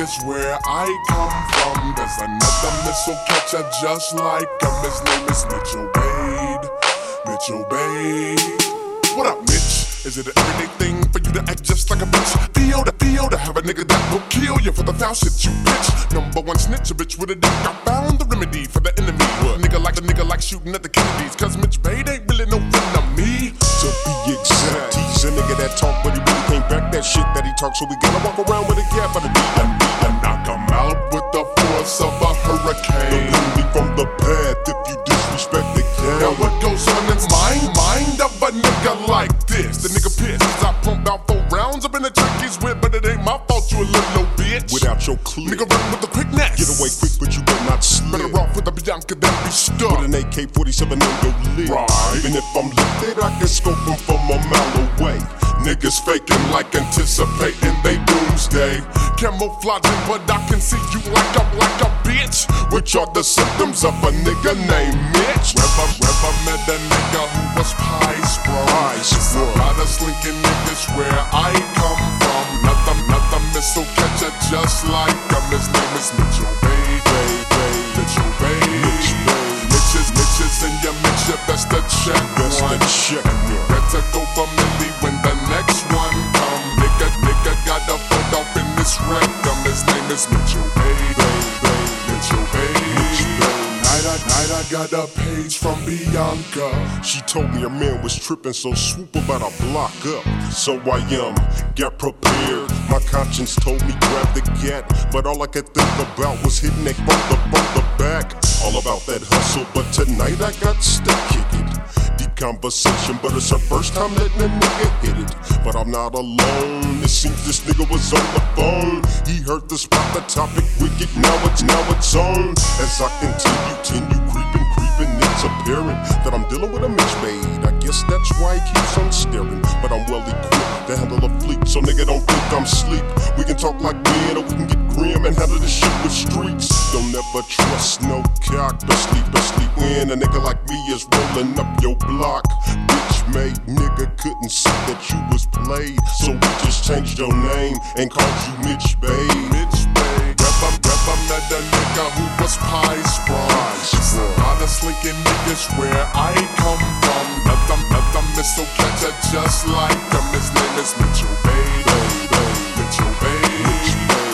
is where I come from. There's another missile catcher just like him. His name is Mitchell Wade. Mitchell Wade. What up, Mitch? Is it an everyday thing for you to act just like a bitch? Feel to have a nigga that will kill you for the foul shit you pitch. Number one snitch, a bitch with a dick. I found the remedy for the enemy. What? Nigga like shooting at the Kennedys. Cause Mitch Wade ain't really no friend of me. To be exact, he's a nigga that talk, but he really can't back that shit that he talk. So we gotta walk around with a gap on the beat and knock him out with the force of a hurricane. Don't me from the path if you disrespect the game. Now what goes on in mind of a nigga like this? The nigga pissed cause I pumped out 4 rounds up in the turkey's whip, but it ain't my fault you a little bitch. Without your clip, nigga run with the quickness. Get away quick, but you better not slip. Better off with a Bianca than be stuck with an AK-47 on your lip. Right. Even if I'm lifted, I can scope them from a mile away. Niggas faking like anticipating they doomsday. Camouflaging, but I can see you like a bitch. Which are the symptoms of a nigga named Mitch. Never met a nigga who was pie sprung. A lot of slinking niggas where I come from. Another missile catcher just like him. His name is Mitchell Wade. Mitchell Wade. Mitches and your Mitch, you best to check one. Better go for Millie when the next one come. Nigga got a foot off in this rectum. His name is Mitchell Wade. Mitchell Wade. Night I got a page from Bianca. She told me her man was tripping, so swoop about a block up. So I got prepared. My conscience told me grab the gat, but all I could think about was hitting that from the back. All about that hustle, but tonight I got to kick it. Deep conversation, but it's her first time letting a nigga hit it. But I'm not alone. It seems this nigga was on the phone. He heard the spot, the topic wicked. Now it's on. As I continue creeping, it's apparent that I'm dealing with a Mitch Wade. I guess that's why he keeps on staring. But I'm well equipped to handle a fleet, so nigga don't think I'm sleep. We can talk like men, or we can get grim and handle this shit with streets. Don't ever trust no cock, but sleep when a nigga like me is rolling up your block. Bitch made nigga couldn't see that you was played, so we just changed your name and called you Mitch Wade. Mitch Wade. Never met a nigga who was pie sprung. A lot of slinking niggas where I come from. Another missile catcher just like him. His name is Mitchell Wade. Mitchell Wade.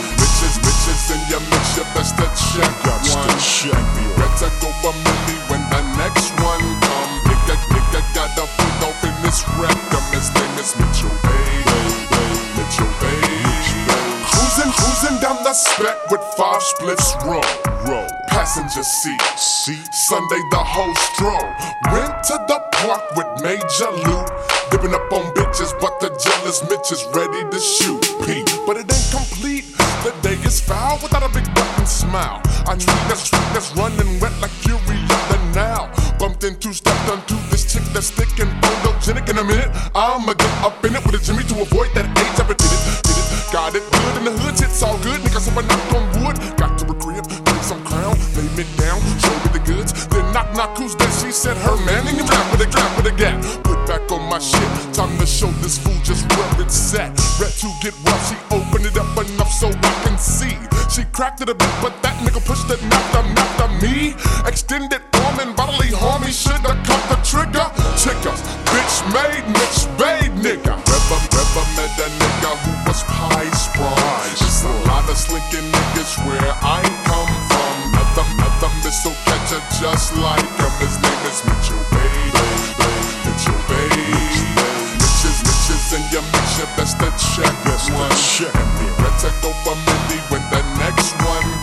Bitches and your Mitch, you best to check one. Better go for Millie when the next one come. Nigga got a foot off in this rectum. His name is Mitchell Wade. Mitchell Wade. Cruising down the spec with 5 splits roll. Passenger seat. Sunday the whole stroll. Went to the park with Major Loot. Dipping up on bitches, but the jealous Mitch is ready to shoot Pete. But it ain't complete. The day is foul without a big button smile. I need that's running wet like Fury of the Now. Bumped into, stepped onto this chick that's thick and photogenic. In a minute, I'ma get up in it with a Jimmy to avoid that age. Ever did it. Got it good in the hood, it's all good. Niggas if I knocked on wood. Got to a crib, get some crown, lay me down, show me the goods. Then knock, who's that? She said her man. And you rap with a gap. Put back on my shit. Time to show this fool just where it's at. Red to get rough, she opened it up enough so I can see. She cracked it a bit, but that nigga pushed it, knocked me. Extended arm and bodily harm, he should've cut the trigger. Chickers, bitch made Mitch Wade, nigga. Never met a nigga who was pie sprung. A lot of slinking niggas where I come from. Another missile catcher just like him. His name is Mitchell Wade. Mitchell Wade. Mitches and your Mitch, you best to check one. Better go for Millie when the next one